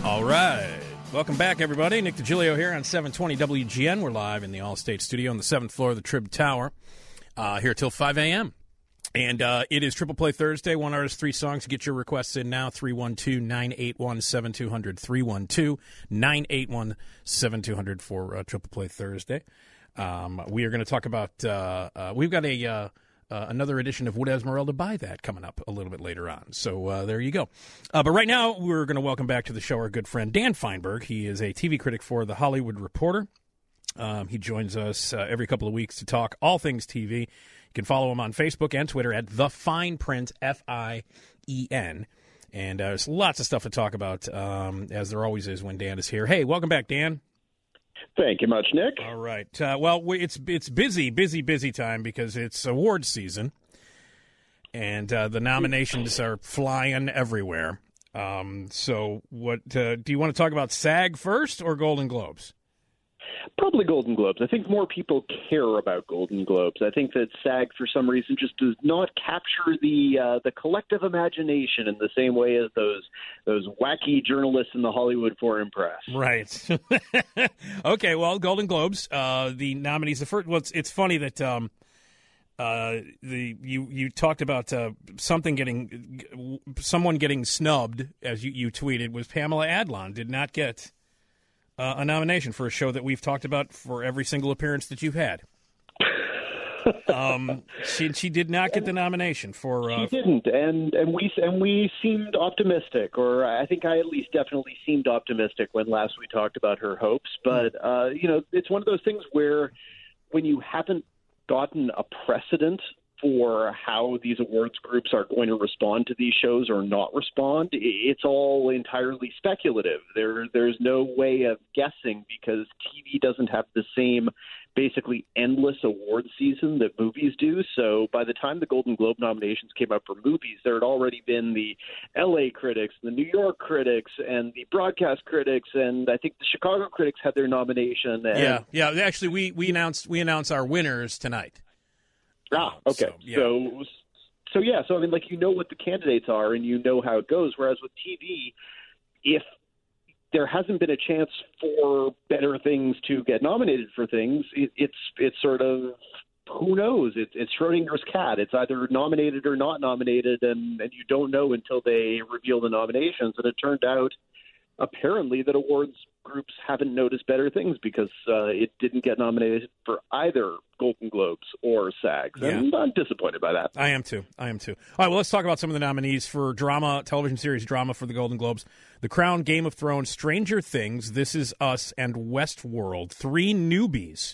All right. Welcome back, everybody. Nick DiGilio here on 720 WGN. We're live in the All-State Studio on the 7th floor of the Trib Tower here till 5 a.m. And it is Triple Play Thursday. One artist, three songs. Get your requests in now. 312-981-7200. 312-981-7200 for Triple Play Thursday. We are going to talk about we've got another edition of Would Esmeralda Buy That coming up a little bit later on. So there you go. But right now, we're going to welcome back to the show our good friend Dan Feinberg. He is a TV critic for The Hollywood Reporter. He joins us every couple of weeks to talk all things TV. You can follow him on Facebook and Twitter at The Fine Print, F-I-E-N. And there's lots of stuff to talk about, as there always is when Dan is here. Hey, welcome back, Dan. Thank you much, Nick. All right. Well, it's busy time because it's awards season, and the nominations are flying everywhere. So what do you want to talk about, SAG first or Golden Globes? Probably Golden Globes. I think more people care about Golden Globes. I think that SAG, for some reason, just does not capture the collective imagination in the same way as those wacky journalists in the Hollywood Foreign Press. Right. Okay. Well, Golden Globes. The nominees. The first. Well, it's funny that you talked about someone getting snubbed, as you tweeted, was Pamela Adlon did not get a nomination for a show that we've talked about for every single appearance that you've had. She did not get the nomination for. She didn't, and we seemed optimistic, or I think I at least definitely seemed optimistic when last we talked about her hopes. But it's one of those things where when you haven't gotten a precedent for how these awards groups are going to respond to these shows or not respond, it's all entirely speculative. There's no way of guessing because TV doesn't have the same basically endless award season that movies do. So by the time the Golden Globe nominations came out for movies, there had already been the LA critics, the New York critics, and the broadcast critics, and I think the Chicago critics had their nomination. And yeah. Actually, we announce our winners tonight. Okay. So I mean, like, you know what the candidates are and you know how it goes. Whereas with TV, if there hasn't been a chance for better things to get nominated for things, it's sort of, who knows? It's Schrodinger's cat. It's either nominated or not nominated, and you don't know until they reveal the nominations. And it turned out, apparently, that awards groups haven't noticed better things because it didn't get nominated for either Golden Globes or SAGs. And I'm disappointed by that. I am too. All right, well, let's talk about some of the nominees for drama, television series drama for the Golden Globes. The Crown, Game of Thrones, Stranger Things, This Is Us, and Westworld. Four newbies.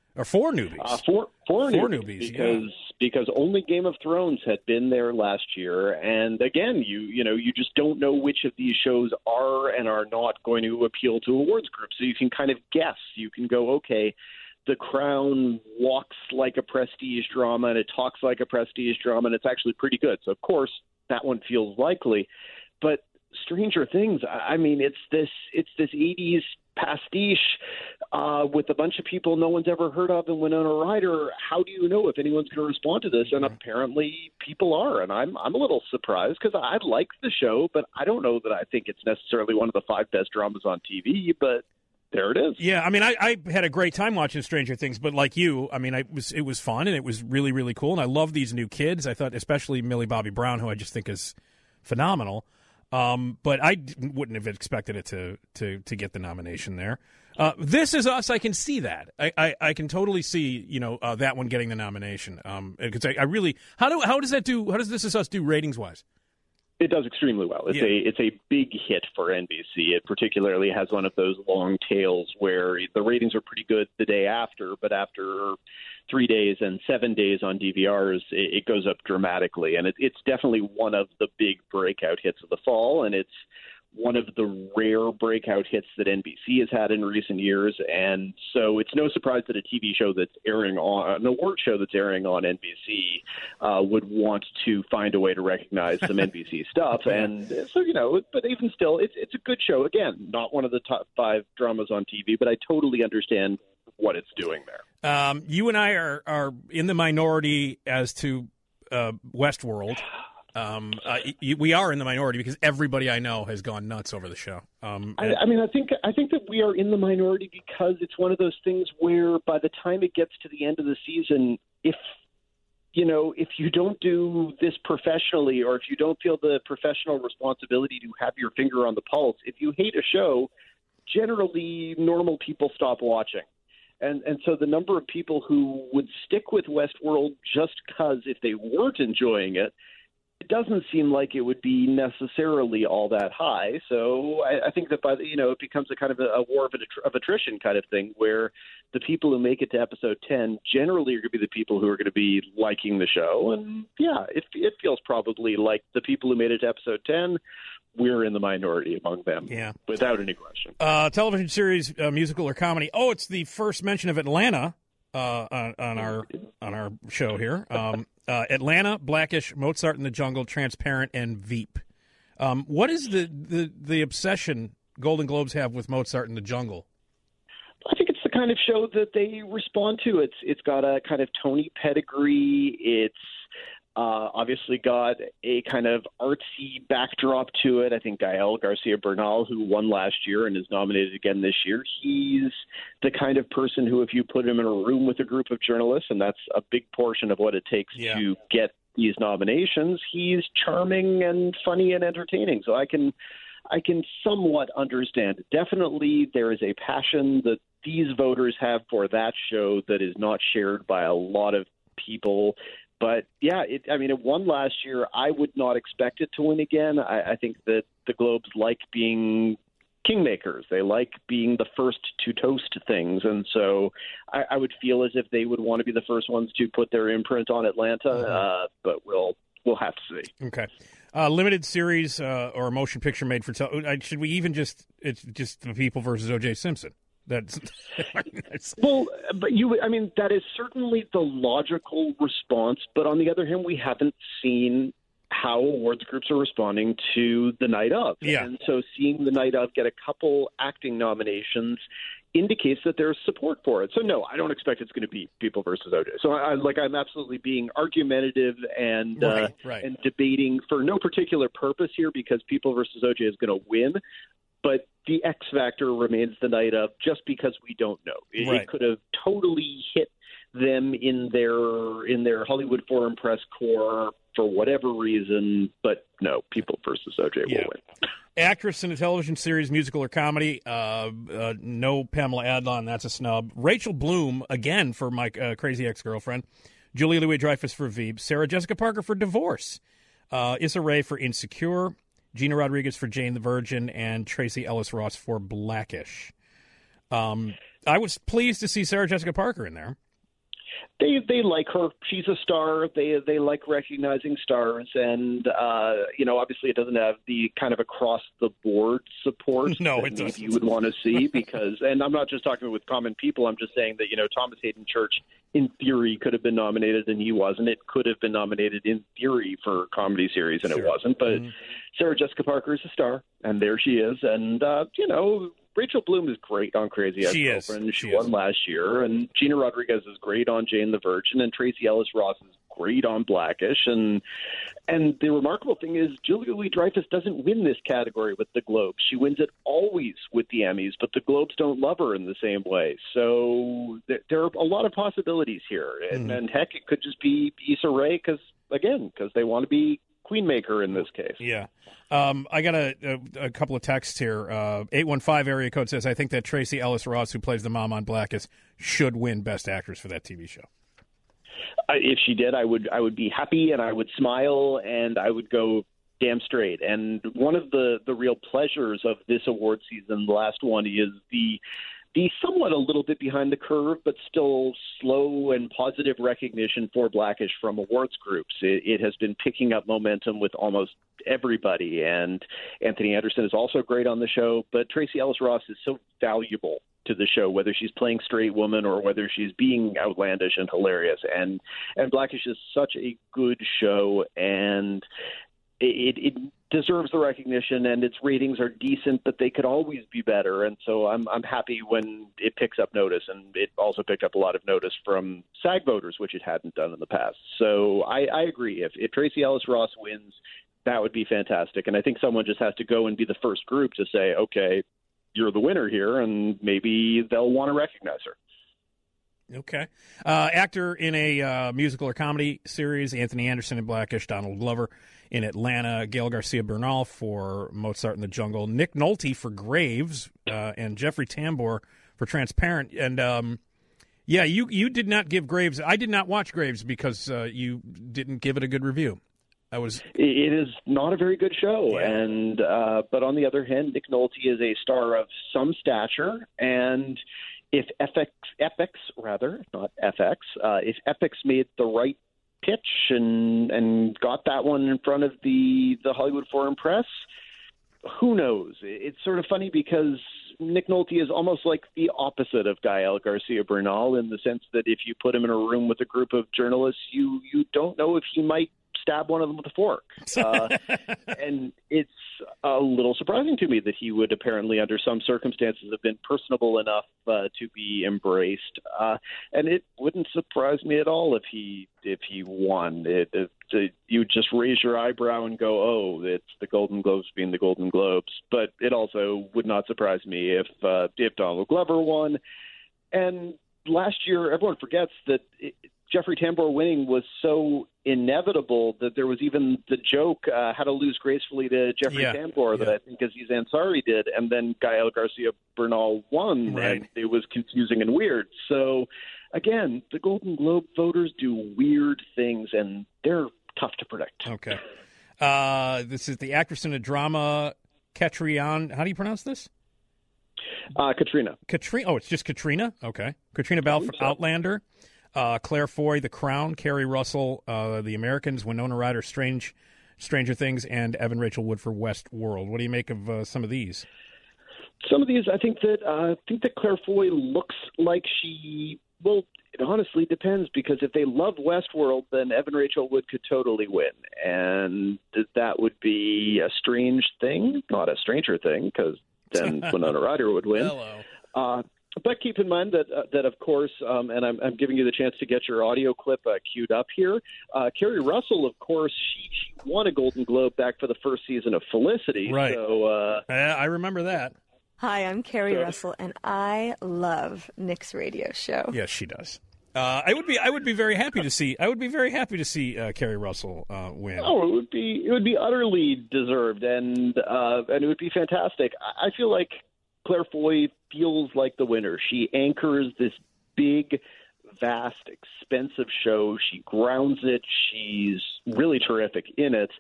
Four newbies. Because only Game of Thrones had been there last year, and again, you just don't know which of these shows are and are not going to appeal to awards groups. So you can kind of guess. You can go, okay, The Crown walks like a prestige drama and it talks like a prestige drama, and it's actually pretty good. So of course that one feels likely, but Stranger Things, I mean, it's this 80s pastiche with a bunch of people no one's ever heard of and Winona Ryder. How do you know if anyone's going to respond to this? And apparently people are, and I'm a little surprised because I like the show, but I don't know that I think it's necessarily one of the 5 best dramas on TV, but there it is. Yeah, I mean, I had a great time watching Stranger Things, but like you, I mean, it was fun and it was really, really cool, and I love these new kids. I thought, especially Millie Bobby Brown, who I just think is phenomenal. But I wouldn't have expected it to get the nomination there. This Is Us, I can see that. I can totally see that one getting the nomination. Because I really how does that do? How does This Is Us do ratings wise? It does extremely well. It's a big hit for NBC. It particularly has one of those long tails where the ratings are pretty good the day after, but after 3 days and 7 days on DVRs, it goes up dramatically. And it's definitely one of the big breakout hits of the fall, and it's one of the rare breakout hits that NBC has had in recent years. And so it's no surprise that a TV show that's airing on, an award show that's airing on NBC would want to find a way to recognize some NBC stuff. And so, but even still, it's a good show. Again, not one of the top 5 dramas on TV, but I totally understand what it's doing there. You and I are in the minority as to Westworld. We are in the minority because everybody I know has gone nuts over the show. I think that we are in the minority because it's one of those things where by the time it gets to the end of the season, if you don't do this professionally, or if you don't feel the professional responsibility to have your finger on the pulse, if you hate a show, generally normal people stop watching. And so the number of people who would stick with Westworld just because if they weren't enjoying it, it doesn't seem like it would be necessarily all that high. So I think that it becomes a kind of a war of attrition kind of thing, where the people who make it to episode 10 generally are going to be the people who are going to be liking the show. And yeah, it feels probably like the people who made it to episode 10, we're in the minority among them. Yeah, without any question. Television series, musical or comedy. Oh, it's the first mention of Atlanta on our show here. Atlanta, Blackish, Mozart in the Jungle, Transparent, and Veep. What is the obsession Golden Globes have with Mozart in the Jungle? I think it's the kind of show that they respond to. It's got a kind of Tony pedigree. It's obviously got a kind of artsy backdrop to it. I think Gael Garcia Bernal, who won last year and is nominated again this year, he's the kind of person who, if you put him in a room with a group of journalists, and that's a big portion of what it takes to get these nominations, he's charming and funny and entertaining. So I can somewhat understand it. Definitely there is a passion that these voters have for that show that is not shared by a lot of people. But, yeah, it won last year. I would not expect it to win again. I think that the Globes like being kingmakers. They like being the first to toast things. And so I would feel as if they would want to be the first ones to put their imprint on Atlanta, but we'll have to see. Okay. Limited series or a motion picture made for should we even it's just The People versus O.J. Simpson? That's well, but that is certainly the logical response. But on the other hand, we haven't seen how awards groups are responding to the night of. Yeah. And so seeing the night of get a couple acting nominations indicates that there's support for it. So no, I don't expect it's going to be People versus O.J. So I'm absolutely being argumentative and and debating for no particular purpose here, because People versus O.J. is going to win. But the X factor remains the night of, just because we don't know. It could have totally hit them in their Hollywood Foreign Press corps for whatever reason, but no, People versus O.J. will win. Actress in a television series, musical or comedy, no Pamela Adlon, that's a snub. Rachel Bloom, again, for my Crazy Ex-Girlfriend. Julia Louis-Dreyfus for Veep. Sarah Jessica Parker for Divorce. Issa Rae for Insecure. Gina Rodriguez for Jane the Virgin, and Tracy Ellis Ross for Blackish. I was pleased to see Sarah Jessica Parker in there. They like her. She's a star. They like recognizing stars, and obviously it doesn't have the kind of across the board support that maybe you would want to see, because, and I'm not just talking with common people. I'm just saying that Thomas Hayden Church in theory could have been nominated and he wasn't. It could have been nominated in theory for comedy series and it wasn't. But Sarah Jessica Parker is a star, and there she is, and Rachel Bloom is great on Crazy Ex-Girlfriend. She won last year. And Gina Rodriguez is great on Jane the Virgin. And Tracy Ellis Ross is great on Blackish. And the remarkable thing is Julia Louis-Dreyfus doesn't win this category with the Globes. She wins it always with the Emmys, but the Globes don't love her in the same way. So there are a lot of possibilities here. And heck, it could just be Issa Rae because they want to be queenmaker in this case. Yeah. I got a couple of texts here. 815 area code says, I think that Tracy Ellis Ross, who plays the mom on Blackish, should win Best Actress for that TV show. If she did, I would be happy, and I would smile, and I would go damn straight. And one of the real pleasures of this award season, the last one, is the somewhat a little bit behind the curve, but still slow and positive recognition for Blackish from awards groups. It has been picking up momentum with almost everybody, and Anthony Anderson is also great on the show, but Tracy Ellis Ross is so valuable to the show, whether she's playing straight woman or whether she's being outlandish and hilarious. And Blackish is such a good show, and it deserves the recognition, and its ratings are decent, but they could always be better. And so I'm happy when it picks up notice, and it also picked up a lot of notice from SAG voters, which it hadn't done in the past. So I agree. If Tracy Ellis Ross wins, that would be fantastic. And I think someone just has to go and be the first group to say, okay, you're the winner here, and maybe they'll want to recognize her. Okay. Actor in a musical or comedy series, Anthony Anderson in Blackish, Donald Glover in Atlanta, Gael Garcia Bernal for Mozart in the Jungle, Nick Nolte for Graves, and Jeffrey Tambor for Transparent. And, you did not give Graves – I did not watch Graves because you didn't give it a good review. It is not a very good show, yeah. And but on the other hand, Nick Nolte is a star of some stature, and if Epix, not FX, if Epix made the right pitch and got that one in front of the Hollywood Foreign Press, who knows? It's sort of funny because Nick Nolte is almost like the opposite of Gael Garcia Bernal in the sense that if you put him in a room with a group of journalists, you don't know if he might stab one of them with a fork. And it's a little surprising to me that he would apparently, under some circumstances, have been personable enough to be embraced. And it wouldn't surprise me at all if he won. You just raise your eyebrow and go, oh, it's the Golden Globes being the Golden Globes. But it also would not surprise me if Donald Glover won. And last year, everyone forgets that Jeffrey Tambor winning was so inevitable that there was even the joke, how to lose gracefully to Jeffrey Tambor, that I think Aziz Ansari did, and then Gael Garcia Bernal won, right. And it was confusing and weird. So, again, the Golden Globe voters do weird things, and they're tough to predict. Okay. This is the actress in a drama, Catriona. How do you pronounce this? Katrina. Oh, it's just Katrina? Okay. Katrina Balfe for Outlander. Claire Foy, The Crown, Kerry Russell, The Americans, Winona Ryder, Stranger Things, and Evan Rachel Wood for Westworld. What do you make of some of these? Some of these, I think that Claire Foy looks like she. Well, it honestly depends, because if they love Westworld, then Evan Rachel Wood could totally win, and that would be a strange thing, not a stranger thing, because then Winona Ryder would win. Hello. But keep in mind that of course, and I'm giving you the chance to get your audio clip queued up here. Kerry Russell, of course, she won a Golden Globe back for the first season of Felicity. Right. So I remember that. Hi, I'm Kerry Russell, and I love Nick's radio show. Yes, she does. I would be very happy to see. I would be very happy to see Kerry Russell win. Oh, it would be utterly deserved, and it would be fantastic. I feel like Claire Foy feels like the winner. She anchors this big, vast, expensive show. She grounds it. She's really terrific in it.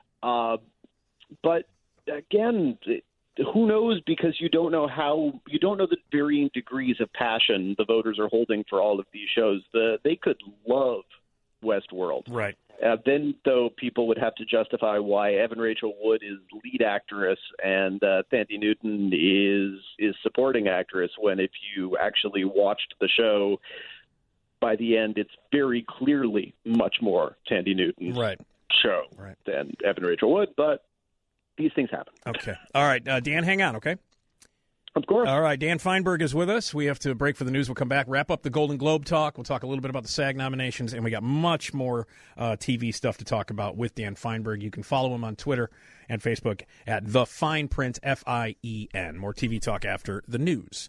But again, who knows? Because you don't know the varying degrees of passion the voters are holding for all of these shows. They could love Westworld. Right. Then, though, people would have to justify why Evan Rachel Wood is lead actress and Thandie Newton is supporting actress, when if you actually watched the show, by the end, it's very clearly much more Thandie Newton's show than Evan Rachel Wood. But these things happen. Okay. All right. Dan, hang on, okay? Of course. All right, Dan Feinberg is with us. We have to break for the news. We'll come back, wrap up the Golden Globe talk. We'll talk a little bit about the SAG nominations, and we got much more TV stuff to talk about with Dan Feinberg. You can follow him on Twitter and Facebook at The Fine Print, F-I-E-N. More TV talk after the news.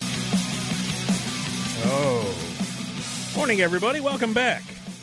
Oh. Morning, everybody. Welcome back.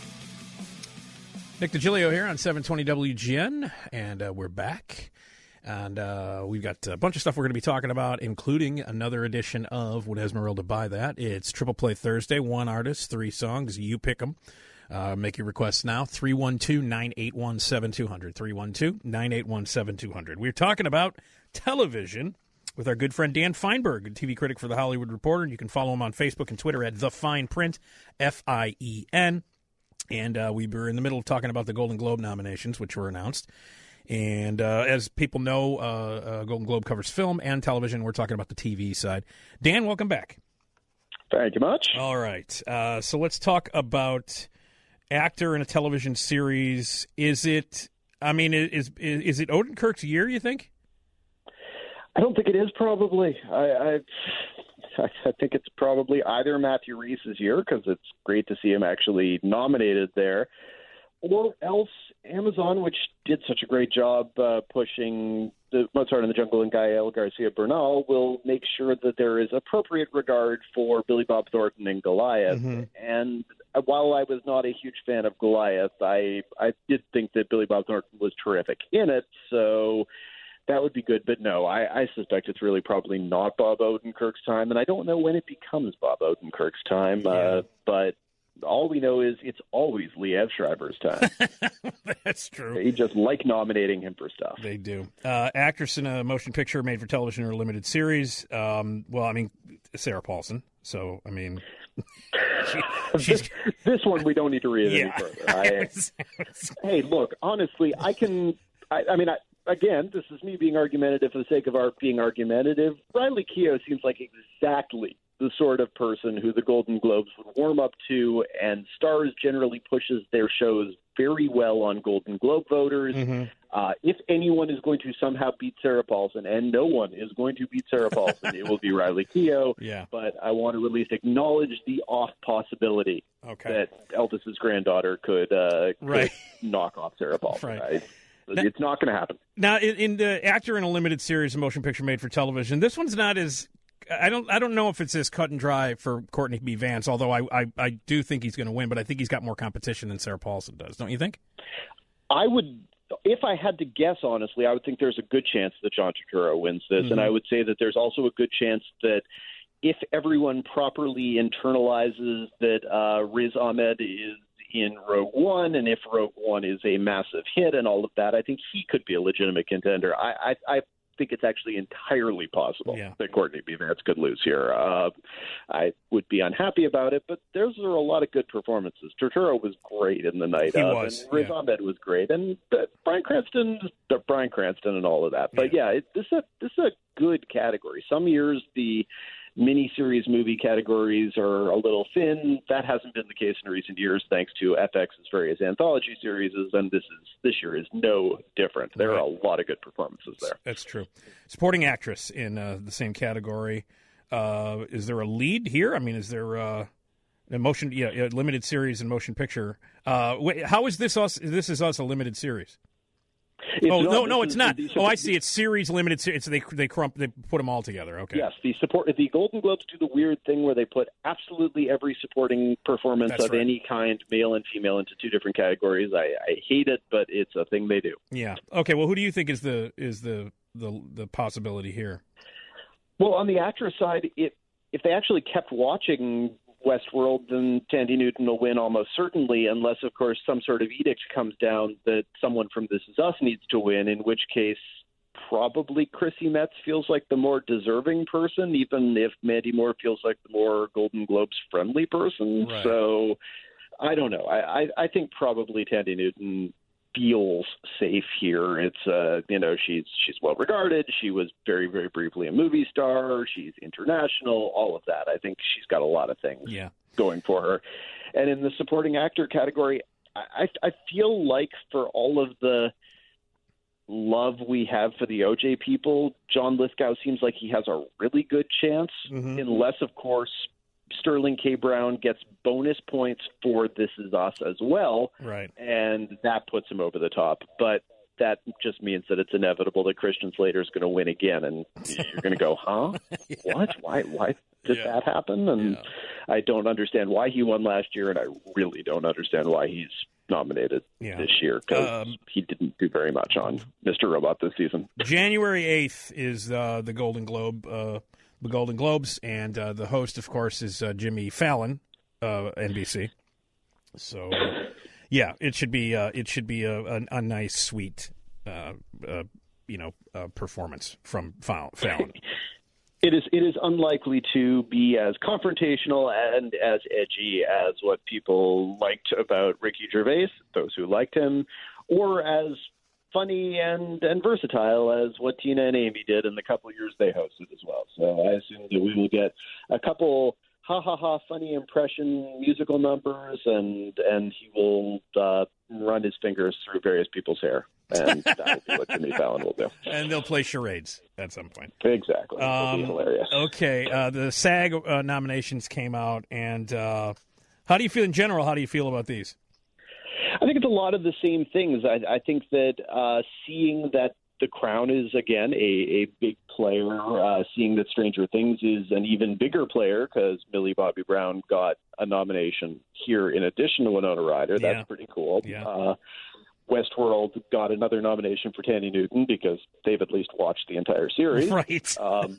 Nick DiGilio here on 720 WGN, and we're back. And we've got a bunch of stuff we're going to be talking about, including another edition of Would Esmeralda Buy That? It's Triple Play Thursday, one artist, 3 songs. You pick them. Make your requests now, 312-981-7200, 312-981-7200. We're talking about television with our good friend Dan Feinberg, a TV critic for The Hollywood Reporter. You can follow him on Facebook and Twitter at The Fine Print, F-I-E-N. And we were in the middle of talking about the Golden Globe nominations, which were announced. And as people know, Golden Globe covers film and television. We're talking about the TV side. Dan, welcome back. Thank you much. All right. So let's talk about actor in a television series. Is it I mean, is it Odenkirk's year, you think? I don't think it is, probably. I think it's probably either Matthew Rhys's year, because it's great to see him actually nominated there, or else Amazon, which did such a great job pushing the Mozart in the Jungle and Gael Garcia Bernal, will make sure that there is appropriate regard for Billy Bob Thornton and Goliath. Mm-hmm. And while I was not a huge fan of Goliath, I did think that Billy Bob Thornton was terrific in it, so that would be good. But no, I suspect it's really probably not Bob Odenkirk's time, and I don't know when it becomes Bob Odenkirk's time, but all we know is it's always Liev Schreiber's time. That's true. They just like nominating him for stuff. They do. Actress in a motion picture made for television or limited series. Well, I mean, Sarah Paulson. So, I mean, this one we don't need to read any further. Hey, look, honestly, again, this is me being argumentative for the sake of being argumentative. Riley Keough seems like exactly the sort of person who the Golden Globes would warm up to, and Starz generally pushes their shows very well on Golden Globe voters. Mm-hmm. If anyone is going to somehow beat Sarah Paulson, and no one is going to beat Sarah Paulson, it will be Riley Keough. Yeah. But I want to at least acknowledge the off possibility that Elvis's granddaughter could knock off Sarah Paulson. Right. It's not going to happen. Now, in the actor in a limited series, a motion picture made for television, this one's not as I don't know if it's as cut and dry for Courtney B. Vance, although I do think he's going to win, but I think he's got more competition than Sarah Paulson does. Don't you think? I would, if I had to guess, honestly, I would think there's a good chance that John Turturro wins this, and I would say that there's also a good chance that if everyone properly internalizes that Riz Ahmed is in Rogue One, and if Rogue One is a massive hit and all of that, I think he could be a legitimate contender. I think it's actually entirely possible that Courtney B. Vance could lose here. I would be unhappy about it, but those are a lot of good performances. Turturro was great in The Night Of, and Riz Ahmed was great, and Bryan Cranston and all of that. But this is a good category. Some years the miniseries movie categories are a little thin. That hasn't been the case in recent years, thanks to FX's various anthology series, and this year is no different. There are a lot of good performances there. That's true. Supporting actress in the same category. Is there a lead here? I mean, is there a limited series and motion picture? How is This Is Us a limited series? It's not. I see. It's series limited. They put them all together. Okay. Yes, the Golden Globes do the weird thing where they put absolutely every supporting performance any kind, male and female, into two different categories. I hate it, but it's a thing they do. Yeah. Okay. Well, who do you think is the possibility here? Well, on the actress side, if they actually kept watching Westworld, then Thandie Newton will win almost certainly, unless, of course, some sort of edict comes down that someone from This Is Us needs to win, in which case probably Chrissy Metz feels like the more deserving person, even if Mandy Moore feels like the more Golden Globes-friendly person. Right. So I don't know. I think probably Thandie Newton feels safe here. It's she's well regarded. She was very, very briefly a movie star. She's international. All of that. I think she's got a lot of things going for her. And in the supporting actor category, I feel like for all of the love we have for the OJ people, John Lithgow seems like he has a really good chance, unless, of course, Sterling K. Brown gets bonus points for This Is Us as well, right? And that puts him over the top. But that just means that it's inevitable that Christian Slater is going to win again, and you're going to go, huh? What? Why did that happen? And I don't understand why he won last year, and I really don't understand why he's nominated this year, because he didn't do very much on Mr. Robot this season. January 8th is the Golden Globes, and the host, of course, is Jimmy Fallon, NBC. So, it should be a nice, sweet, performance from Fallon. It is unlikely to be as confrontational and as edgy as what people liked about Ricky Gervais, those who liked him, or as funny and versatile as what Tina and Amy did in the couple of years they hosted as well. So I assume that we will get a couple funny impression musical numbers, and he will and run his fingers through various people's hair. And that will be what Jimmy Fallon will do. And they'll play charades at some point. Exactly. It'll be hilarious. Okay, the SAG nominations came out, and how do you feel in general? How do you feel about these? I think it's a lot of the same things. I think that seeing that The Crown is, again, a big player, seeing that Stranger Things is an even bigger player because Millie Bobby Brown got a nomination here in addition to Winona Ryder. That's pretty cool. Yeah. Westworld got another nomination for Thandie Newton because they've at least watched the entire series. Right.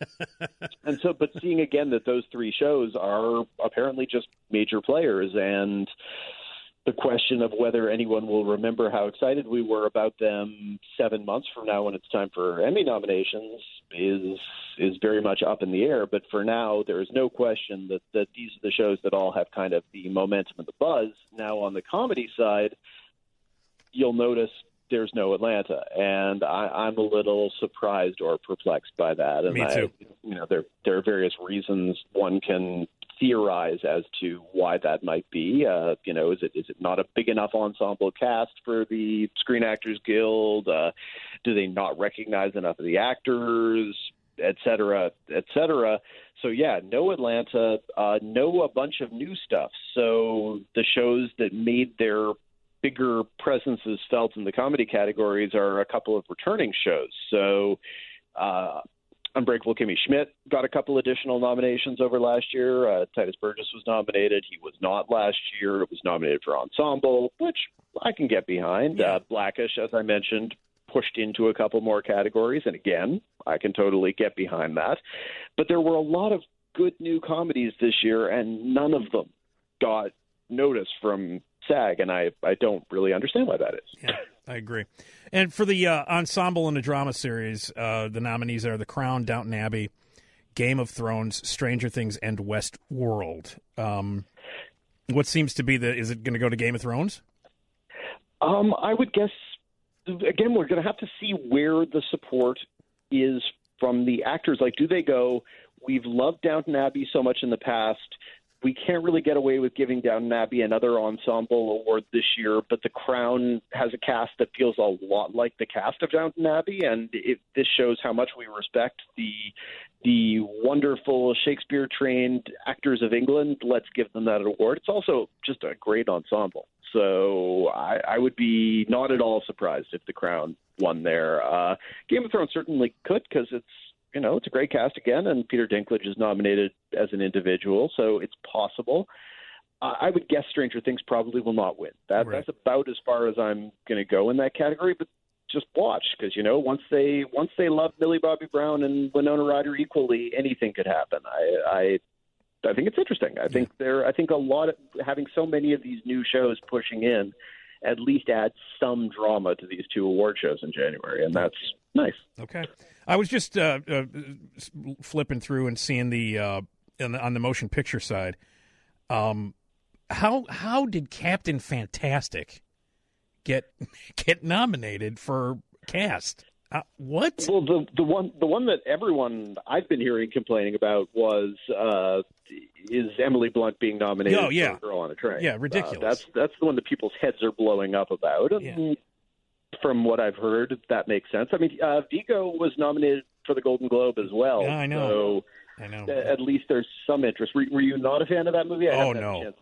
And so, but seeing again that those three shows are apparently just major players, and the question of whether anyone will remember how excited we were about them 7 months from now when it's time for Emmy nominations is very much up in the air. But for now, there is no question that these are the shows that all have kind of the momentum and the buzz. Now, on the comedy side, you'll notice there's no Atlanta, and I'm a little surprised or perplexed by that. And Me too. There are various reasons one can theorize as to why that might be. Is it not a big enough ensemble cast for the Screen Actors Guild? Do they not recognize enough of the actors, et cetera, et cetera? So, yeah, no Atlanta, no a bunch of new stuff. So the shows that made their bigger presences felt in the comedy categories are a couple of returning shows. So Unbreakable Kimmy Schmidt got a couple additional nominations over last year. Titus Burgess was nominated. He was not last year. It was nominated for Ensemble, which I can get behind. Yeah. Blackish, as I mentioned, pushed into a couple more categories. And again, I can totally get behind that. But there were a lot of good new comedies this year, and none of them got notice from SAG, and I don't really understand why that is. Yeah, I agree. And for the ensemble and the drama series, the nominees are The Crown, Downton Abbey, Game of Thrones, Stranger Things, and Westworld. What seems to be is it going to go to Game of Thrones? I would guess, again, we're going to have to see where the support is from the actors. Like, do they go, we've loved Downton Abbey so much in the past, we can't really get away with giving Downton Abbey another ensemble award this year, but The Crown has a cast that feels a lot like the cast of Downton Abbey, and this shows how much we respect the wonderful Shakespeare-trained actors of England. Let's give them that award. It's also just a great ensemble. So I would be not at all surprised if The Crown won there. Game of Thrones certainly could, because it's a great cast again, and Peter Dinklage is nominated as an individual, so it's possible. I would guess Stranger Things probably will not win. That's about as far as I'm going to go in that category, but just watch, because, once they love Millie Bobby Brown and Winona Ryder equally, anything could happen. I think it's interesting. I think a lot of having so many of these new shows pushing in at least adds some drama to these two award shows in January, and that's nice. Okay. I was just flipping through and seeing on the motion picture side. How did Captain Fantastic get nominated for cast? What? Well, the one that everyone I've been hearing complaining about was is Emily Blunt being nominated for Girl on a Train. Yeah, ridiculous. That's the one that people's heads are blowing up about. And from what I've heard, that makes sense. I mean, Vigo was nominated for the Golden Globe as well. Yeah, I know. So at least there's some interest. Were you not a fan of that movie? No,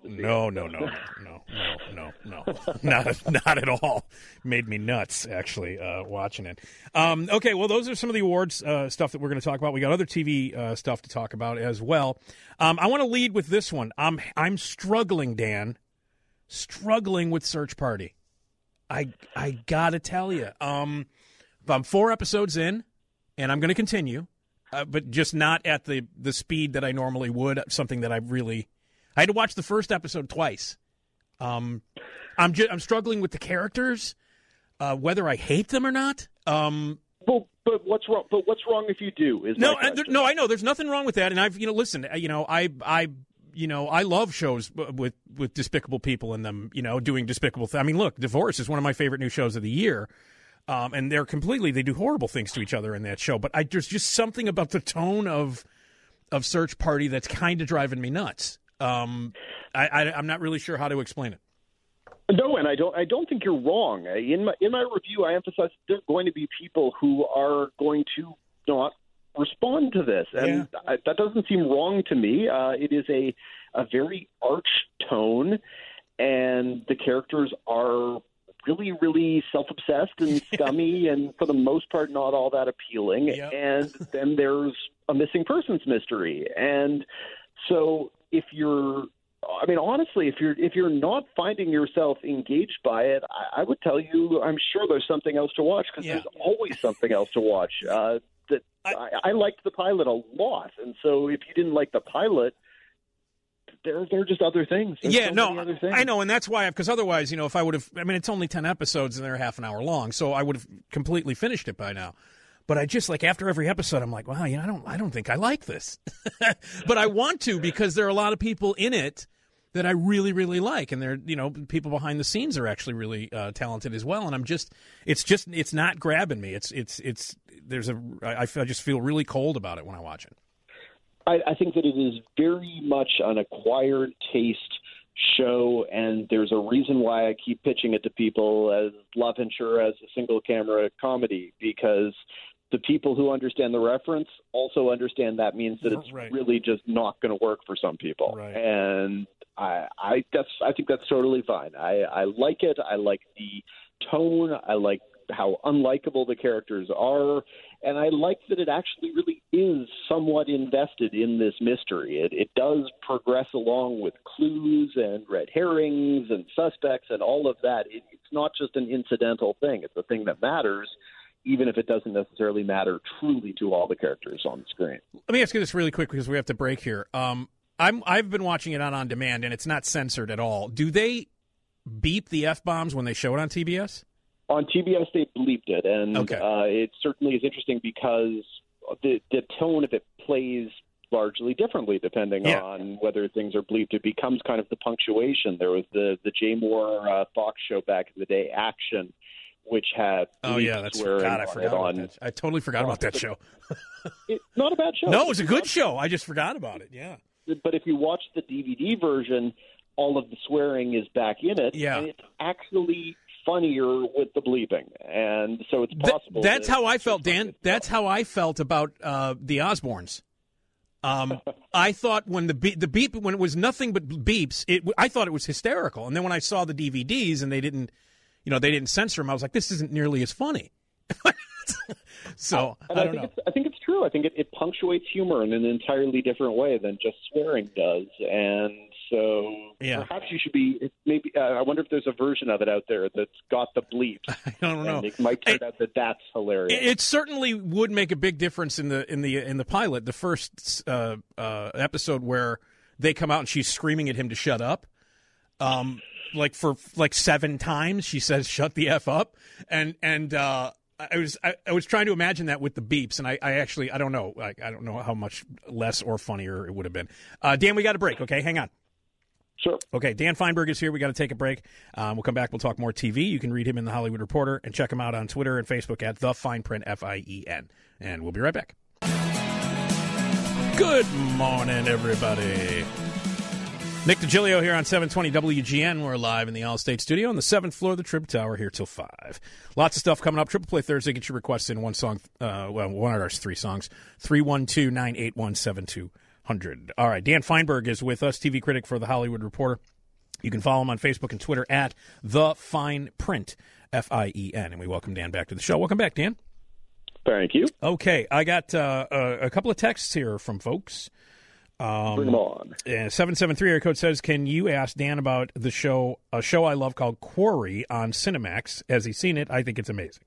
not at all. Made me nuts, actually, watching it. Okay, well, those are some of the awards stuff that we're going to talk about. We got other TV stuff to talk about as well. I want to lead with this one. I'm struggling, Dan. Struggling with Search Party. I gotta tell you, I'm 4 episodes in, and I'm going to continue, but just not at the speed that I normally would. Something that I had to watch the first episode twice. I'm struggling with the characters, whether I hate them or not. Well, but what's wrong? But what's wrong if you do? No, I know there's nothing wrong with that, and I've listen, I love shows with despicable people in them, doing despicable things. I mean, look, Divorce is one of my favorite new shows of the year, and they do horrible things to each other in that show. But there's just something about the tone of Search Party that's kind of driving me nuts. I'm not really sure how to explain it. No, and I don't think you're wrong. In my review, I emphasize there are going to be people who are going to not respond to this, and that doesn't seem wrong to me. It is a very arch tone, and the characters are really, really self-obsessed and scummy, and for the most part, not all that appealing. Yep. And then there's a missing persons mystery, and so honestly, if you're not finding yourself engaged by it, I would tell you, I'm sure there's something else to watch, because there's always something else to watch. I liked the pilot a lot, and so if you didn't like the pilot, there are just other things. Other things. I know, and that's why, because otherwise, if I would have, it's only 10 episodes and they're half an hour long, so I would have completely finished it by now. But I just, after every episode, I'm like, wow, I don't think I like this. But I want to, because there are a lot of people in it that I really, really like. And they're, people behind the scenes are actually really talented as well. And it's not grabbing me. I just feel really cold about it when I watch it. I think that it is very much an acquired taste show, and there's a reason why I keep pitching it to people as L'Aventure as a single-camera comedy, because the people who understand the reference also understand that means that it's really just not going to work for some people. Right. And I think that's totally fine. I like it. I like the tone. I like how unlikable the characters are. And I like that it actually really is somewhat invested in this mystery. It does progress along with clues and red herrings and suspects and all of that. It's not just an incidental thing. It's a thing that matters, even if it doesn't necessarily matter truly to all the characters on the screen. Let me ask you this really quick, because we have to break here. I've been watching it on demand, and it's not censored at all. Do they beep the F-bombs when they show it on TBS? On TBS, they bleeped it, and it certainly is interesting because the tone of it plays largely differently depending on whether things are bleeped. It becomes kind of the punctuation. There was the Jay Moore Fox show back in the day, Action, which had I totally forgot about that show. It's not a bad show. No, it was a good show. I just forgot about it. Yeah. But if you watch the DVD version, all of the swearing is back in it, and it's actually funnier with the bleeping, and so it's possible. That's how I felt, Dan. That's how I felt about the Osbournes. I thought when the beep, when it was nothing but beeps, I thought it was hysterical, and then when I saw the DVDs and they didn't censor them, I was like, this isn't nearly as funny. So I don't know. I think it's true. I think it punctuates humor in an entirely different way than just swearing does, and so perhaps you should be. Maybe I wonder if there's a version of it out there that's got the bleeps. I don't know. It might turn out that's hilarious. It certainly would make a big difference in the pilot. The first episode where they come out and she's screaming at him to shut up. For 7 times she says "shut the F up," and I was trying to imagine that with the beeps, and I don't know. I don't know how much less or funnier it would have been. Dan, we got a break. Okay, hang on. Sure. Okay, Dan Feinberg is here. We got to take a break. We'll come back. We'll talk more TV. You can read him in The Hollywood Reporter and check him out on Twitter and Facebook at The Fine Print, FIEN. And we'll be right back. Good morning, everybody. Nick DiGilio here on 720 WGN. We're live in the Allstate studio on the 7th floor of the Trib Tower here till 5. Lots of stuff coming up. Triple Play Thursday. Get your requests in. One song, one of ours, 3 songs. 312-981-7200. All right, Dan Feinberg is with us, TV critic for The Hollywood Reporter. You can follow him on Facebook and Twitter at The Fine Print, FIEN. And we welcome Dan back to the show. Welcome back, Dan. Thank you. Okay, I got a couple of texts here from folks. Bring them on. 773 area code says, can you ask Dan about a show I love called Quarry on Cinemax? Has he seen it? I think it's amazing.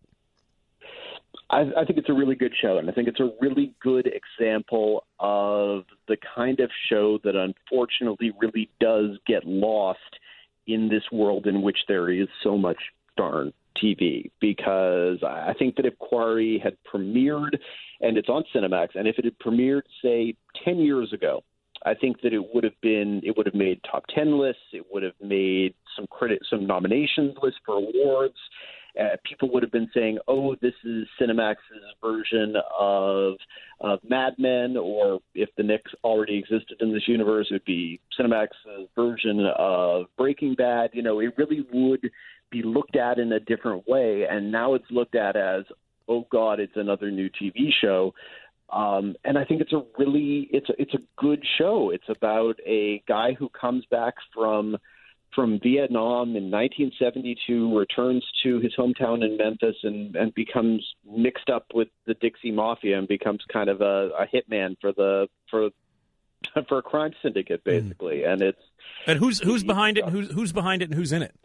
I think it's a really good show, and I think it's a really good example of the kind of show that unfortunately really does get lost in this world in which there is so much darn TV, because I think that if Quarry had premiered, and it's on Cinemax, and if it had premiered, say, 10 years ago, I think that it would have made top 10 lists, it would have made some nominations lists for awards, people would have been saying, oh, this is Cinemax's version of Mad Men, or if the Knicks already existed in this universe, it would be Cinemax's version of Breaking Bad. You know, it really would be looked at in a different way, and now it's looked at as, oh God, it's another new TV show. And I think it's a good show. It's about a guy who comes back from Vietnam in 1972, returns to his hometown in Memphis, and becomes mixed up with the Dixie Mafia and becomes kind of a hitman for a crime syndicate, basically. And who's behind it? Who's behind it, and who's in it?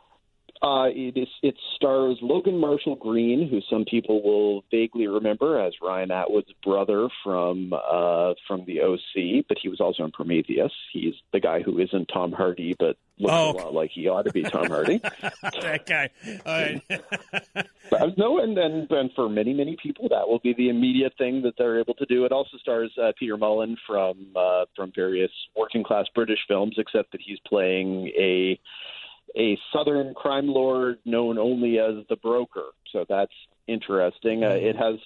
It stars Logan Marshall Green, who some people will vaguely remember as Ryan Atwood's brother from the OC, but he was also in Prometheus. He's the guy who isn't Tom Hardy, but looks a lot like he ought to be Tom Hardy. That guy. All right. No, and for many people, that will be the immediate thing that they're able to do. It also stars Peter Mullen from various working class British films, except that he's playing a Southern crime lord known only as the Broker. So that's interesting. It has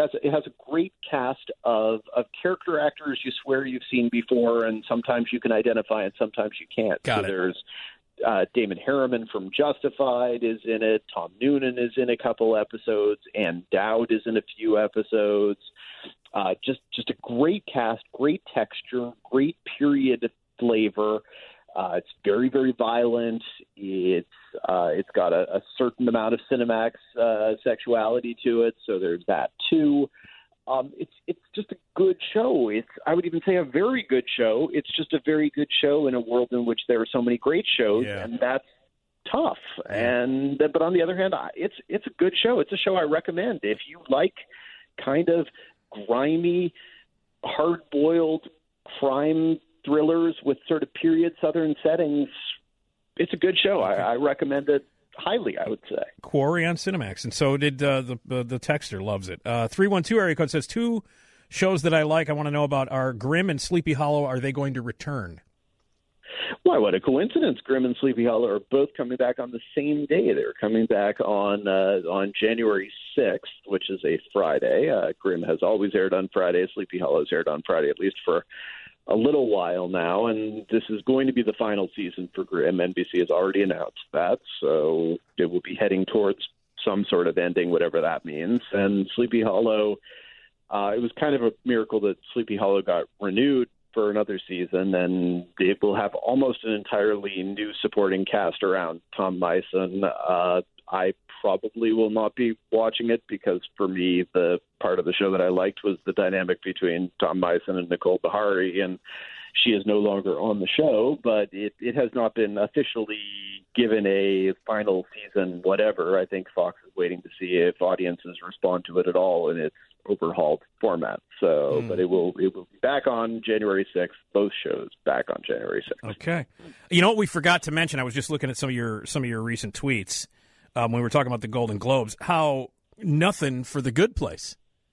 a great cast of character actors you swear you've seen before, and sometimes you can identify and sometimes you can't. There's Damon Harriman from Justified is in it. Tom Noonan is in a couple episodes. Ann Dowd is in a few episodes. Just a great cast, great texture, great period flavor. It's very, very violent. It's got a certain amount of Cinemax sexuality to it, so there's that too. It's just a good show. I would even say a very good show. It's just a very good show in a world in which there are so many great shows, and that's tough. But on the other hand, it's a good show. It's a show I recommend if you like kind of grimy, hard-boiled crime thrillers with sort of period Southern settings. It's a good show. I recommend it highly, I would say. Quarry on Cinemax, and so did the texter loves it. 312 area code says, 2 shows that I like, I want to know about are Grimm and Sleepy Hollow. Are they going to return? Why, what a coincidence. Grimm and Sleepy Hollow are both coming back on the same day. They're coming back on January 6th, which is a Friday. Grimm has always aired on Friday. Sleepy Hollow has aired on Friday, at least for a little while now, and this is going to be the final season for Grimm. NBC has already announced that, so it will be heading towards some sort of ending, whatever that means. And Sleepy Hollow, it was kind of a miracle that Sleepy Hollow got renewed for another season, and it will have almost an entirely new supporting cast around Tom Mison. I probably will not be watching it because, for me, the part of the show that I liked was the dynamic between Tom Mison and Nicole Beharie, and she is no longer on the show, but it has not been officially given a final season whatever. I think Fox is waiting to see if audiences respond to it at all in its overhauled format. So, but it will be back on January 6th. Both shows back on January 6th. Okay. You know what we forgot to mention? I was just looking at some of your recent tweets. When we were talking about the Golden Globes, how nothing for The Good Place.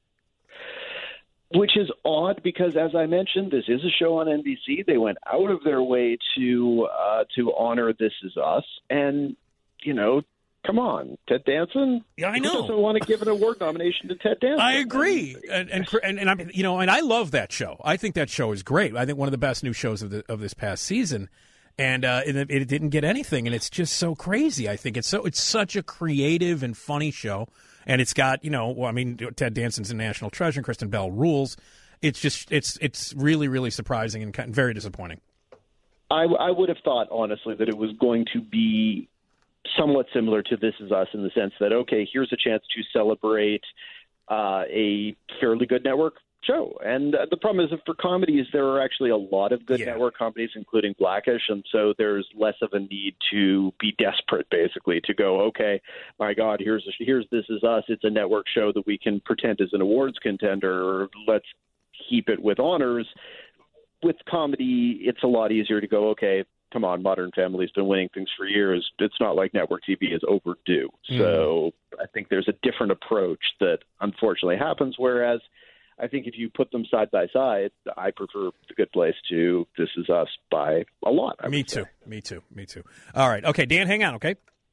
Which is odd because, as I mentioned, this is a show on NBC. They went out of their way to honor This Is Us. And, come on, Ted Danson? Yeah, I know. Who doesn't want to give an award nomination to Ted Danson? I agree. And I love that show. I think that show is great. I think one of the best new shows of this past season. And it didn't get anything, and it's just so crazy. I think it's such a creative and funny show, and it's got Ted Danson's a national treasure, and Kristen Bell rules. It's really, really surprising and kind of very disappointing. I would have thought honestly that it was going to be somewhat similar to This Is Us in the sense that here's a chance to celebrate a fairly good network show. And the problem is that for comedies, there are actually a lot of good network comedies, including Blackish, and so there's less of a need to be desperate, basically, to go, okay, my God, here's This Is Us. It's a network show that we can pretend is an awards contender. Let's keep it with honors. With comedy, it's a lot easier to go, okay, come on, Modern Family's been winning things for years. It's not like network TV is overdue. So I think there's a different approach that unfortunately happens, whereas I think if you put them side by side, I prefer The Good Place to This Is Us by a lot. Me too. All right. Okay, Dan, hang on, okay?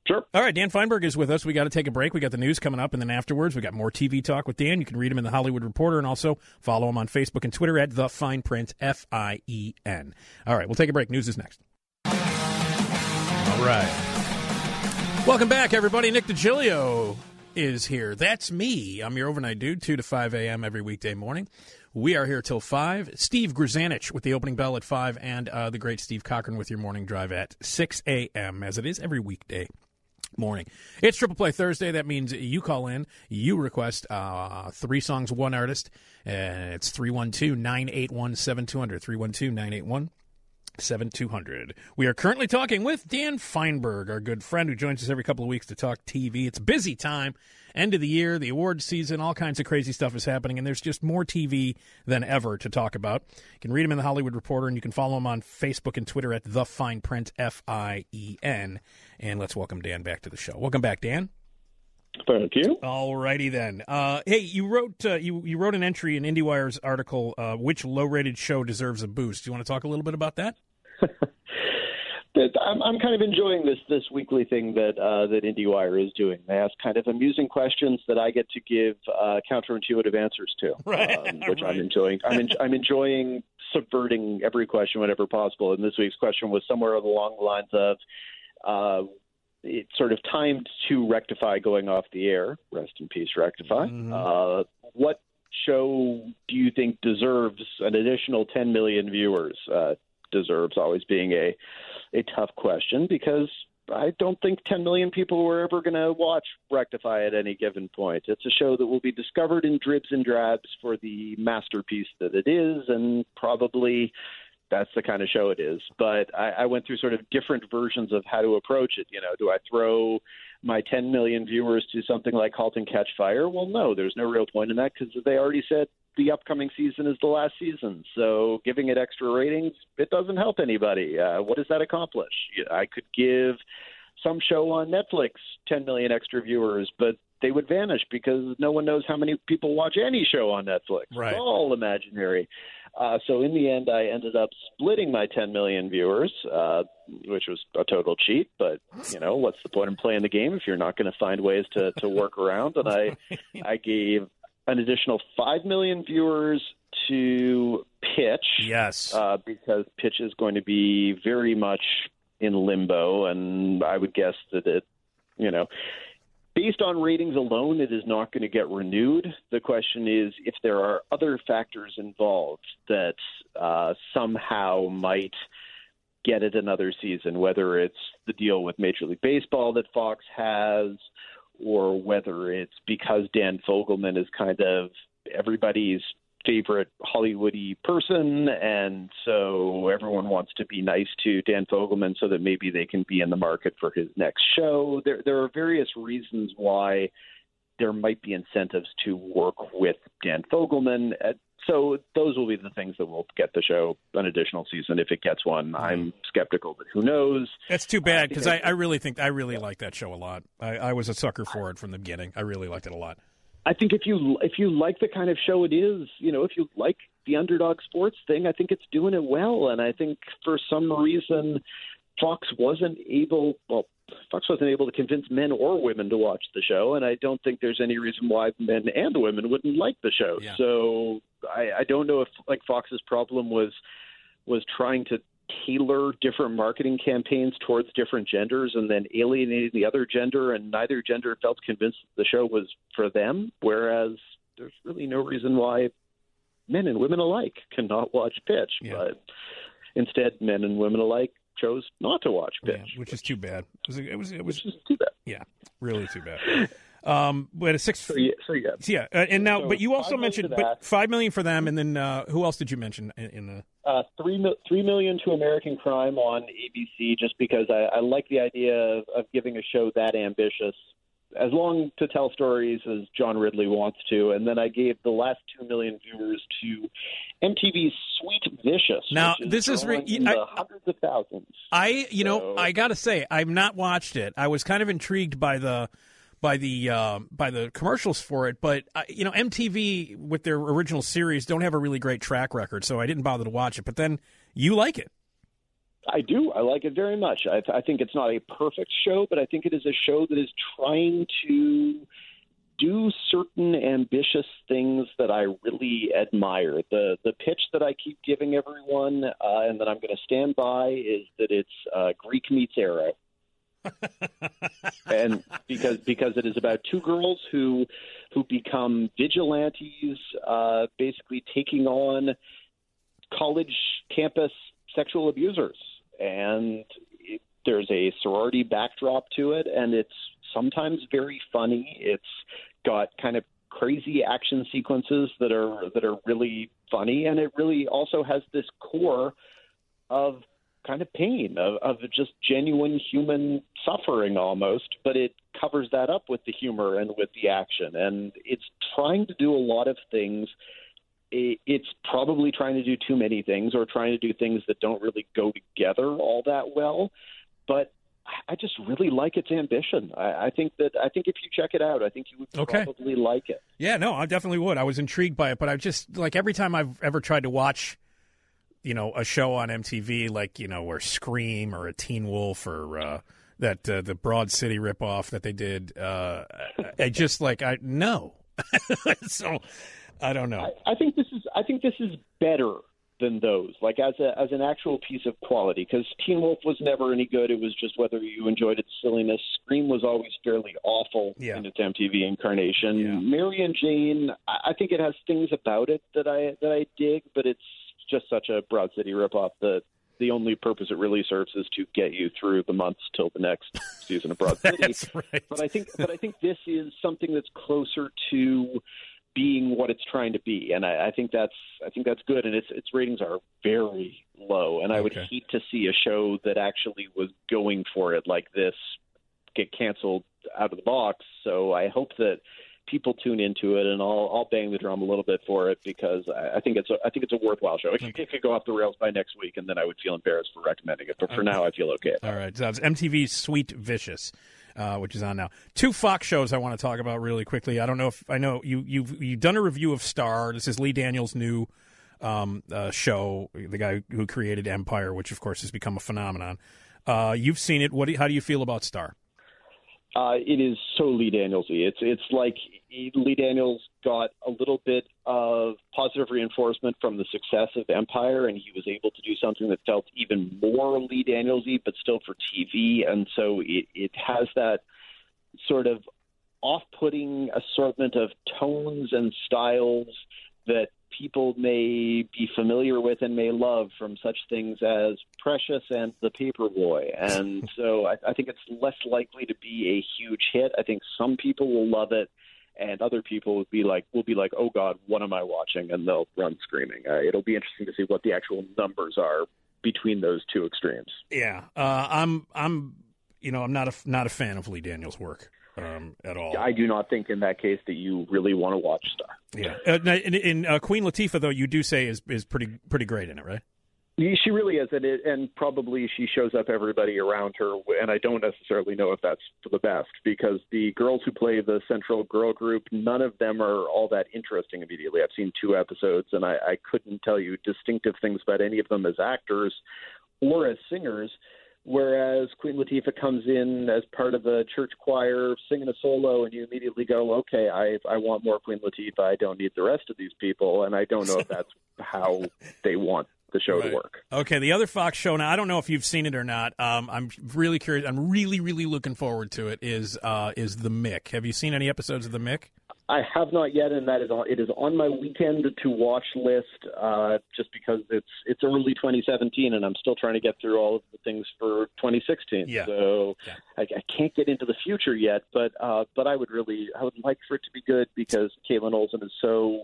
Sure. All right, Dan Feinberg is with us. We got to take a break. We got the news coming up, and then afterwards we got more TV talk with Dan. You can read him in The Hollywood Reporter, and also follow him on Facebook and Twitter at The Fine Print, F-I-E-N. All right, we'll take a break. News is next. All right. Welcome back, everybody. Nick DiGilio is here. That's me. I'm your overnight dude, 2 to 5 a.m. every weekday morning. We are here till 5. Steve Grzanich with the opening bell at 5, and the great Steve Cochran with your morning drive at 6 a.m., as it is every weekday morning. It's Triple Play Thursday. That means you call in, you request 3 songs, 1 artist, and it's 312-981-7200, 312-981-7200. We are currently talking with Dan Feinberg, our good friend who joins us every couple of weeks to talk TV. It's a busy time. End of the year, the awards season, all kinds of crazy stuff is happening, and there's just more TV than ever to talk about. You can read him in The Hollywood Reporter, and you can follow him on Facebook and Twitter at The Fine Print, F-I-E-N. And let's welcome Dan back to the show. Welcome back, Dan. Thank you. All righty then. Hey, you wrote you wrote an entry in IndieWire's article, Which Low-Rated Show Deserves a Boost? Do you want to talk a little bit about that? I'm kind of enjoying this weekly thing that IndieWire is doing. They ask kind of amusing questions that I get to give counterintuitive answers to, which right. I'm enjoying. I'm enjoying subverting every question whenever possible. And this week's question was somewhere along the lines of, it's sort of timed to Rectify going off the air. Rest in peace, Rectify. Mm-hmm. What show do you think deserves an additional 10 million viewers? Deserves always being a tough question, because I don't think 10 million people were ever going to watch Rectify at any given point. It's a show that will be discovered in dribs and drabs for the masterpiece that it is, and probably that's the kind of show it is. But I went through sort of different versions of how to approach it. You know, do I throw my 10 million viewers to something like Halt and Catch Fire? Well, no, there's no real point in that, because they already said the upcoming season is the last season. So giving it extra ratings, it doesn't help anybody. What does that accomplish? I could give some show on Netflix 10 million extra viewers, but they would vanish because no one knows how many people watch any show on Netflix. Right. It's all imaginary. So in the end, I ended up splitting my 10 million viewers, which was a total cheat. But, you know, what's the point in playing the game if you're not going to find ways to work around? And I gave an additional 5 million viewers to Pitch. Yes. Because Pitch is going to be very much in limbo. And I would guess that it, you know, based on ratings alone, it is not going to get renewed. The question is if there are other factors involved that somehow might get it another season, whether it's the deal with Major League Baseball that Fox has, or whether it's because Dan Fogelman is kind of everybody's favorite Hollywoody person, and so everyone wants to be nice to Dan Fogelman so that maybe they can be in the market for his next show. There are various reasons why there might be incentives to work with Dan Fogelman. So those will be the things that will get the show an additional season if it gets one. I'm skeptical, but who knows? That's too bad, because I really like that show a lot. I was a sucker for it from the beginning. I really liked it a lot. I think if you like the kind of show it is, you know, if you like the underdog sports thing, I think it's doing it well. And I think for some reason Fox wasn't able to convince men or women to watch the show, and I don't think there's any reason why men and women wouldn't like the show. Yeah. So I don't know if like Fox's problem was trying to tailor different marketing campaigns towards different genders and then alienating the other gender, and neither gender felt convinced the show was for them, whereas there's really no reason why men and women alike cannot watch Pitch. Yeah. But instead, men and women alike chose not to watch Pitch. Yeah, which is too bad. It was just too bad. Yeah, really too bad. But a six. So yeah. And now, so but you also mentioned, but $5 million for them, and then who else did you mention in the? $3 million to American Crime on ABC, just because I like the idea of giving a show that ambitious, as long to tell stories as John Ridley wants to. And then I gave the last 2 million viewers to MTV's Sweet Vicious. Now this is hundreds of thousands. I got to say, I've not watched it. I was kind of intrigued by the commercials for it, but MTV with their original series don't have a really great track record, so I didn't bother to watch it. But then you like it. I do. I like it very much. I think it's not a perfect show, but I think it is a show that is trying to do certain ambitious things that I really admire. The pitch that I keep giving everyone and that I'm going to stand by is that it's Greek meets Arrow. And because it is about two girls who become vigilantes, basically taking on college campus sexual abusers. And there's a sorority backdrop to it, and it's sometimes very funny. It's got kind of crazy action sequences that are really funny, and it really also has this core of kind of pain, of just genuine human suffering almost, but it covers that up with the humor and with the action. And it's trying to do a lot of things. It's probably trying to do too many things or trying to do things that don't really go together all that well. But I just really like its ambition. I think if you check it out, I think you would probably like it. Yeah, no, I definitely would. I was intrigued by it, but I just, like, every time I've ever tried to watch, a show on MTV, like, or Scream or a Teen Wolf or the Broad City ripoff that they did, I just no. So I don't know. I think this is better than those, like as an actual piece of quality, because Teen Wolf was never any good. It was just whether you enjoyed its silliness. Scream was always fairly awful in its MTV incarnation. Yeah. Mary and Jane, I think it has things about it that I dig, but it's just such a Broad City ripoff that the only purpose it really serves is to get you through the months till the next season of Broad City. That's right. But I think this is something that's closer to being what it's trying to be, and I think that's good. And its ratings are very low, and I would hate to see a show that actually was going for it like this get canceled out of the box. So I hope that people tune into it, and I'll bang the drum a little bit for it, because I think it's a worthwhile show. It could go off the rails by next week, and then I would feel embarrassed for recommending it. But for now, I feel okay. All right, so that's MTV's Sweet Vicious, which is on now. Two Fox shows I want to talk about really quickly. I don't know if I know you've done a review of Star. This is Lee Daniels' new show, the guy who created Empire, which of course has become a phenomenon. You've seen it. How do you feel about Star? It is so Lee Daniels-y. It's like Lee Daniels got a little bit of positive reinforcement from the success of Empire, and he was able to do something that felt even more Lee Daniels-y, but still for TV. And so it has that sort of off-putting assortment of tones and styles that people may be familiar with and may love from such things as Precious and The Paperboy. And so I think it's less likely to be a huge hit. I think some people will love it, and other people will be like, oh God, what am I watching? And they'll run screaming. It'll be interesting to see what the actual numbers are between those two extremes. Yeah. I'm not a fan of Lee Daniels' work. At all. I do not think in that case that you really want to watch Star. Yeah. In Queen Latifah, though, you do say is pretty great in it, right? She really is, and probably she shows up everybody around her, and I don't necessarily know if that's for the best, because the girls who play the central girl group, none of them are all that interesting immediately. I've seen 2 episodes, and I couldn't tell you distinctive things about any of them as actors or as singers. Whereas Queen Latifah comes in as part of a church choir singing a solo, and you immediately go, okay, I want more Queen Latifah. I don't need the rest of these people, and I don't know if that's how they want the show to work. Okay, the other Fox show, now I don't know if you've seen it or not. I'm really curious. I'm really, really looking forward to it, is The Mick. Have you seen any episodes of The Mick? I have not yet, and it is on my weekend to watch list, just because it's early 2017, and I'm still trying to get through all of the things for 2016. Yeah. So yeah. I can't get into the future yet, but I would like for it to be good, because Caitlin Olsen is so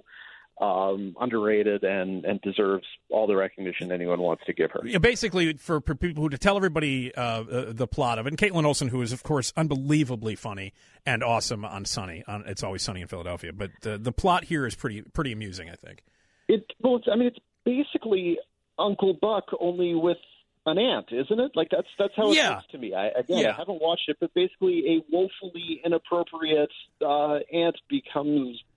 underrated and deserves all the recognition anyone wants to give her. Yeah, basically, for people to tell everybody the plot of it, and Caitlin Olsen, who is, of course, unbelievably funny and awesome on Sunny, on It's Always Sunny in Philadelphia. But the plot here is pretty amusing, I think. It's basically Uncle Buck, only with an ant, isn't it? Like that's how it looks to me. I haven't watched it, but basically a woefully inappropriate ant becomes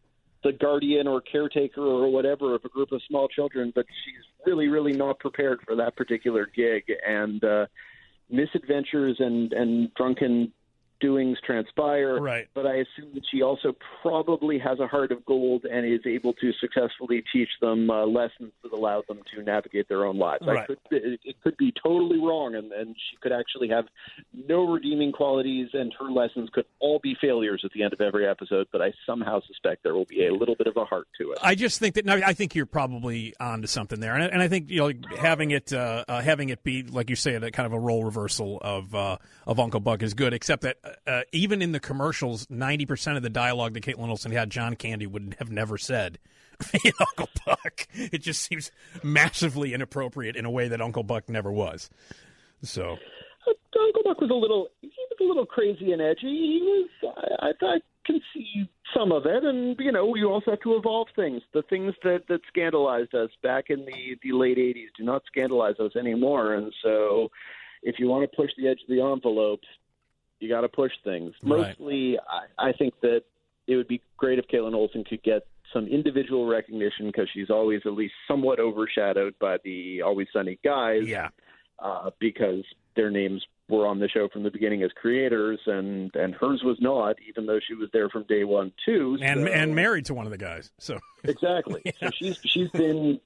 the guardian or caretaker or whatever of a group of small children, but she's really, really not prepared for that particular gig. And misadventures and drunken doings transpire. Right. But I assume that she also probably has a heart of gold and is able to successfully teach them lessons that allow them to navigate their own lives. Right. It could be totally wrong, and she could actually have no redeeming qualities, and her lessons could all be failures at the end of every episode, but I somehow suspect there will be a little bit of a heart to it. I just think that, no, I think you're probably onto something there, and I think, you know, having it be, like you say, a kind of a role reversal of Uncle Buck is good, except that even in the commercials, 90% of the dialogue that Caitlin Olsen had, John Candy would have never said. Uncle Buck. It just seems massively inappropriate in a way that Uncle Buck never was. So Uncle Buck was a little crazy and edgy. He was. I can see some of it, and you know, you also have to evolve things. The things that scandalized us back in the late '80s do not scandalize us anymore, and so if you want to push the edge of the envelope, you got to push things. Right. Mostly, I think that it would be great if Caitlin Olsen could get some individual recognition because she's always at least somewhat overshadowed by the Always Sunny guys. yeah, because their names were on the show from the beginning as creators, and hers was not, even though she was there from day one too. and married to one of the guys. So exactly. Yeah. So she's been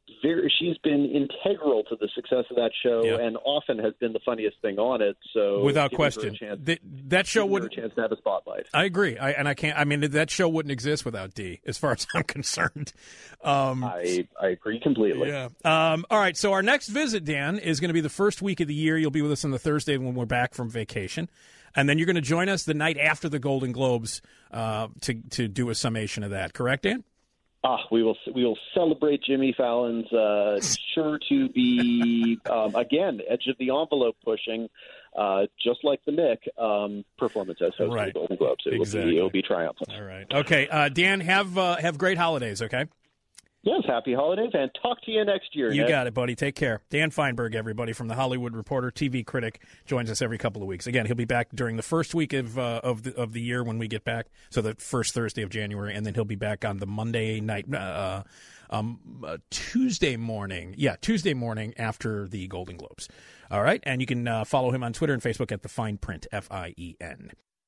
integral to the success of that show, Yeah. and often has been the funniest thing on it. So without giving her a question, chance- that show giving her wouldn't. a chance to have a spotlight. I agree. I mean, that show wouldn't exist without Dee, as far as I'm concerned. I agree completely. Yeah. All right. So our next visit, Dan, is going to be the first week of the year. You'll be with us on the Thursday when we're back from vacation, and then you're going to join us the night after the Golden Globes to do a summation of that. Correct, Dan? We will celebrate Jimmy Fallon's sure to be again edge of the envelope pushing, just like the Mick performance as host Right. of the Golden Globes. It'll be triumphant. All right. Okay. Dan, have great holidays. Okay. Yes, happy holidays, and talk to you next year. You Ned. got it, buddy. Take care. Dan Feinberg, everybody, from The Hollywood Reporter, TV critic, joins us every couple of weeks. Again, he'll be back during the first week of the year when we get back, so the first Thursday of January, and then he'll be back on the Monday night, Tuesday morning. Yeah, Tuesday morning after the Golden Globes. All right, and you can follow him on Twitter and Facebook at The Fine Print, FIEN.